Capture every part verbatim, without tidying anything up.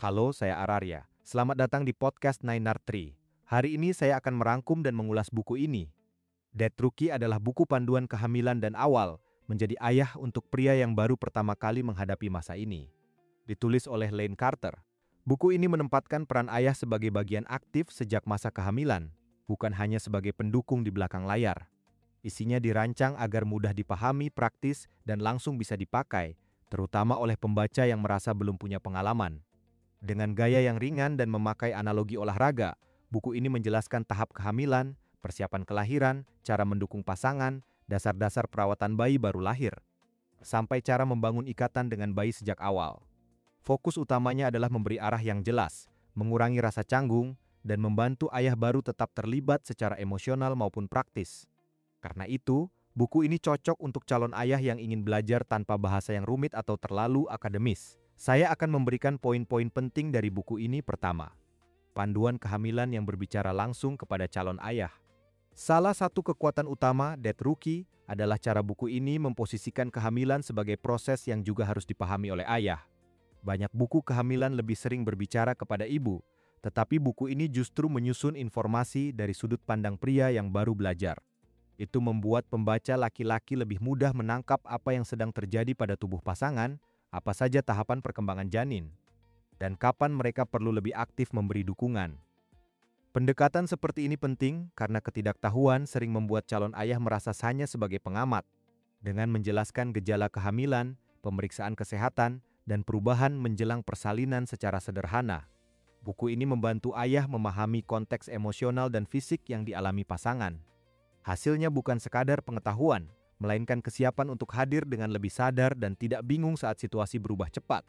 Halo, saya Ararya. Selamat datang di podcast Nine Art Tree. Hari ini saya akan merangkum dan mengulas buku ini. Dead Rookie adalah buku panduan kehamilan dan awal menjadi ayah untuk pria yang baru pertama kali menghadapi masa ini. Ditulis oleh Lane Carter. Buku ini menempatkan peran ayah sebagai bagian aktif sejak masa kehamilan, bukan hanya sebagai pendukung di belakang layar. Isinya dirancang agar mudah dipahami, praktis, dan langsung bisa dipakai, terutama oleh pembaca yang merasa belum punya pengalaman. Dengan gaya yang ringan dan memakai analogi olahraga, buku ini menjelaskan tahap kehamilan, persiapan kelahiran, cara mendukung pasangan, dasar-dasar perawatan bayi baru lahir, sampai cara membangun ikatan dengan bayi sejak awal. Fokus utamanya adalah memberi arah yang jelas, mengurangi rasa canggung, dan membantu ayah baru tetap terlibat secara emosional maupun praktis. Karena itu, buku ini cocok untuk calon ayah yang ingin belajar tanpa bahasa yang rumit atau terlalu akademis. Saya akan memberikan poin-poin penting dari buku ini. Pertama, panduan kehamilan yang berbicara langsung kepada calon ayah. Salah satu kekuatan utama Dead Rookie adalah cara buku ini memposisikan kehamilan sebagai proses yang juga harus dipahami oleh ayah. Banyak buku kehamilan lebih sering berbicara kepada ibu, tetapi buku ini justru menyusun informasi dari sudut pandang pria yang baru belajar. Itu membuat pembaca laki-laki lebih mudah menangkap apa yang sedang terjadi pada tubuh pasangan, apa saja tahapan perkembangan janin, dan kapan mereka perlu lebih aktif memberi dukungan. Pendekatan seperti ini penting karena ketidaktahuan sering membuat calon ayah merasa hanya sebagai pengamat. Dengan menjelaskan gejala kehamilan, pemeriksaan kesehatan, dan perubahan menjelang persalinan secara sederhana, buku ini membantu ayah memahami konteks emosional dan fisik yang dialami pasangan. Hasilnya bukan sekadar pengetahuan, melainkan kesiapan untuk hadir dengan lebih sadar dan tidak bingung saat situasi berubah cepat.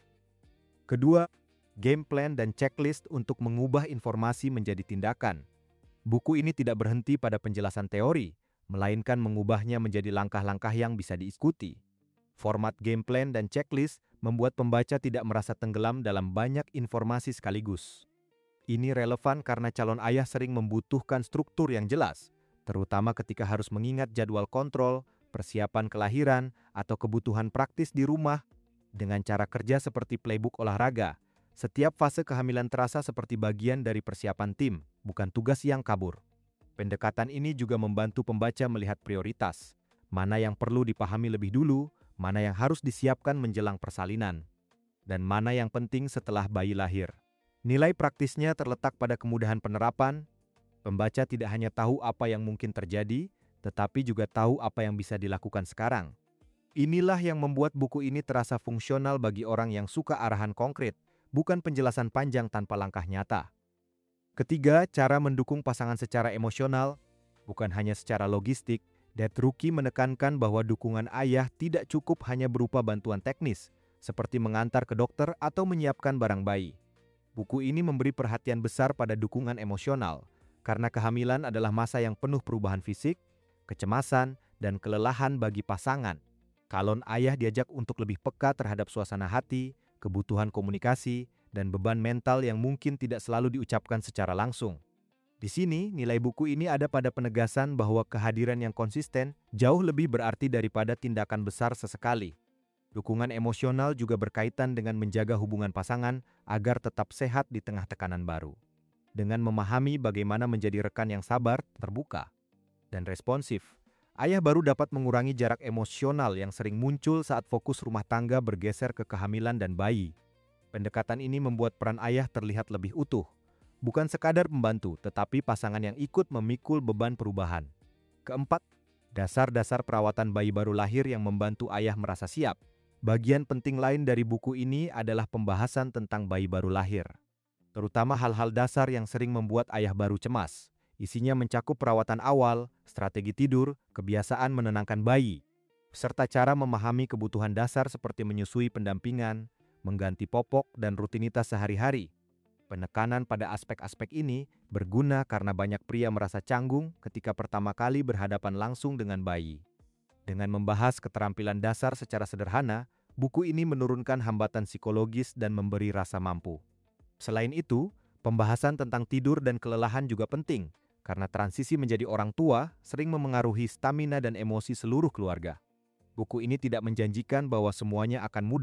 Kedua, game plan dan checklist untuk mengubah informasi menjadi tindakan. Buku ini tidak berhenti pada penjelasan teori, melainkan mengubahnya menjadi langkah-langkah yang bisa diikuti. Format game plan dan checklist membuat pembaca tidak merasa tenggelam dalam banyak informasi sekaligus. Ini relevan karena calon ayah sering membutuhkan struktur yang jelas, terutama ketika harus mengingat jadwal kontrol, persiapan kelahiran, atau kebutuhan praktis di rumah. Dengan cara kerja seperti playbook olahraga, setiap fase kehamilan terasa seperti bagian dari persiapan tim, bukan tugas yang kabur. Pendekatan ini juga membantu pembaca melihat prioritas, mana yang perlu dipahami lebih dulu, mana yang harus disiapkan menjelang persalinan, dan mana yang penting setelah bayi lahir. Nilai praktisnya terletak pada kemudahan penerapan. Pembaca tidak hanya tahu apa yang mungkin terjadi, tetapi juga tahu apa yang bisa dilakukan sekarang. Inilah yang membuat buku ini terasa fungsional bagi orang yang suka arahan konkret, bukan penjelasan panjang tanpa langkah nyata. Ketiga, cara mendukung pasangan secara emosional, bukan hanya secara logistik. Dead Rookie menekankan bahwa dukungan ayah tidak cukup hanya berupa bantuan teknis, seperti mengantar ke dokter atau menyiapkan barang bayi. Buku ini memberi perhatian besar pada dukungan emosional, karena kehamilan adalah masa yang penuh perubahan fisik, kecemasan, dan kelelahan bagi pasangan. Calon ayah diajak untuk lebih peka terhadap suasana hati, kebutuhan komunikasi, dan beban mental yang mungkin tidak selalu diucapkan secara langsung. Di sini, nilai buku ini ada pada penegasan bahwa kehadiran yang konsisten jauh lebih berarti daripada tindakan besar sesekali. Dukungan emosional juga berkaitan dengan menjaga hubungan pasangan agar tetap sehat di tengah tekanan baru. Dengan memahami bagaimana menjadi rekan yang sabar, terbuka, dan responsif, ayah baru dapat mengurangi jarak emosional yang sering muncul saat fokus rumah tangga bergeser ke kehamilan dan bayi. Pendekatan ini membuat peran ayah terlihat lebih utuh, bukan sekadar pembantu, tetapi pasangan yang ikut memikul beban perubahan. Keempat, dasar-dasar perawatan bayi baru lahir yang membantu ayah merasa siap. Bagian penting lain dari buku ini adalah pembahasan tentang bayi baru lahir, terutama hal-hal dasar yang sering membuat ayah baru cemas. Isinya mencakup perawatan awal, strategi tidur, kebiasaan menenangkan bayi, serta cara memahami kebutuhan dasar seperti menyusui, pendampingan, mengganti popok, dan rutinitas sehari-hari. Penekanan pada aspek-aspek ini berguna karena banyak pria merasa canggung ketika pertama kali berhadapan langsung dengan bayi. Dengan membahas keterampilan dasar secara sederhana, buku ini menurunkan hambatan psikologis dan memberi rasa mampu. Selain itu, pembahasan tentang tidur dan kelelahan juga penting, karena transisi menjadi orang tua sering memengaruhi stamina dan emosi seluruh keluarga. Buku ini tidak menjanjikan bahwa semuanya akan mudah,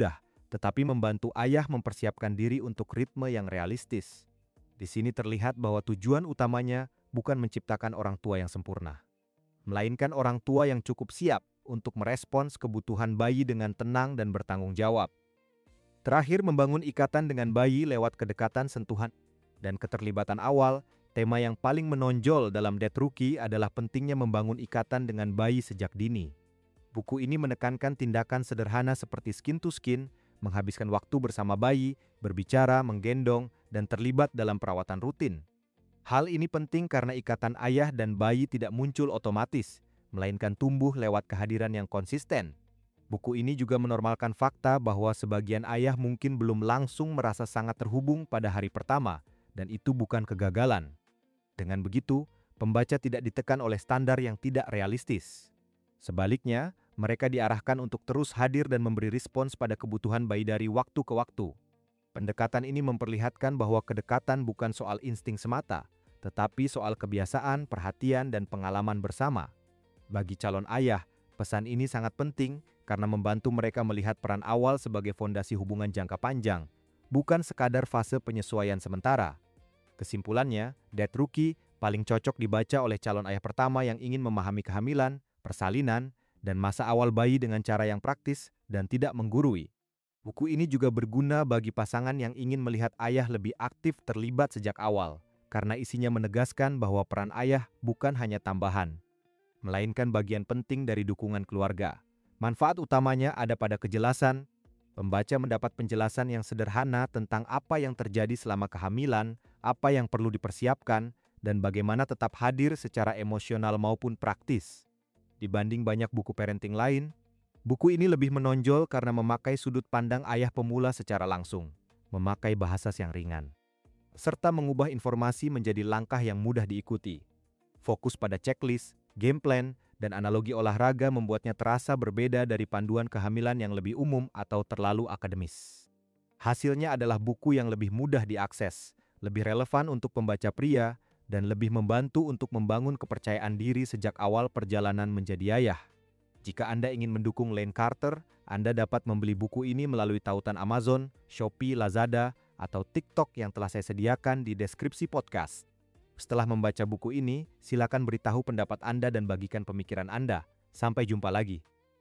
tetapi membantu ayah mempersiapkan diri untuk ritme yang realistis. Di sini terlihat bahwa tujuan utamanya bukan menciptakan orang tua yang sempurna, melainkan orang tua yang cukup siap untuk merespons kebutuhan bayi dengan tenang dan bertanggung jawab. Terakhir, membangun ikatan dengan bayi lewat kedekatan, sentuhan, dan keterlibatan awal. Tema yang paling menonjol dalam Death Rookie adalah pentingnya membangun ikatan dengan bayi sejak dini. Buku ini menekankan tindakan sederhana seperti skin to skin, menghabiskan waktu bersama bayi, berbicara, menggendong, dan terlibat dalam perawatan rutin. Hal ini penting karena ikatan ayah dan bayi tidak muncul otomatis, melainkan tumbuh lewat kehadiran yang konsisten. Buku ini juga menormalkan fakta bahwa sebagian ayah mungkin belum langsung merasa sangat terhubung pada hari pertama, dan itu bukan kegagalan. Dengan begitu, pembaca tidak ditekan oleh standar yang tidak realistis. Sebaliknya, mereka diarahkan untuk terus hadir dan memberi respons pada kebutuhan bayi dari waktu ke waktu. Pendekatan ini memperlihatkan bahwa kedekatan bukan soal insting semata, tetapi soal kebiasaan, perhatian, dan pengalaman bersama. Bagi calon ayah, pesan ini sangat penting karena membantu mereka melihat peran awal sebagai fondasi hubungan jangka panjang, bukan sekadar fase penyesuaian sementara. Kesimpulannya, Death Rookie paling cocok dibaca oleh calon ayah pertama yang ingin memahami kehamilan, persalinan, dan masa awal bayi dengan cara yang praktis dan tidak menggurui. Buku ini juga berguna bagi pasangan yang ingin melihat ayah lebih aktif terlibat sejak awal, karena isinya menegaskan bahwa peran ayah bukan hanya tambahan, melainkan bagian penting dari dukungan keluarga. Manfaat utamanya ada pada kejelasan. Pembaca mendapat penjelasan yang sederhana tentang apa yang terjadi selama kehamilan, apa yang perlu dipersiapkan, dan bagaimana tetap hadir secara emosional maupun praktis. Dibanding banyak buku parenting lain, buku ini lebih menonjol karena memakai sudut pandang ayah pemula secara langsung, memakai bahasa yang ringan, serta mengubah informasi menjadi langkah yang mudah diikuti. Fokus pada checklist, game plan, dan analogi olahraga membuatnya terasa berbeda dari panduan kehamilan yang lebih umum atau terlalu akademis. Hasilnya adalah buku yang lebih mudah diakses, lebih relevan untuk pembaca pria, dan lebih membantu untuk membangun kepercayaan diri sejak awal perjalanan menjadi ayah. Jika Anda ingin mendukung Lane Carter, Anda dapat membeli buku ini melalui tautan Amazon, Shopee, Lazada, atau TikTok yang telah saya sediakan di deskripsi podcast. Setelah membaca buku ini, silakan beritahu pendapat Anda dan bagikan pemikiran Anda. Sampai jumpa lagi.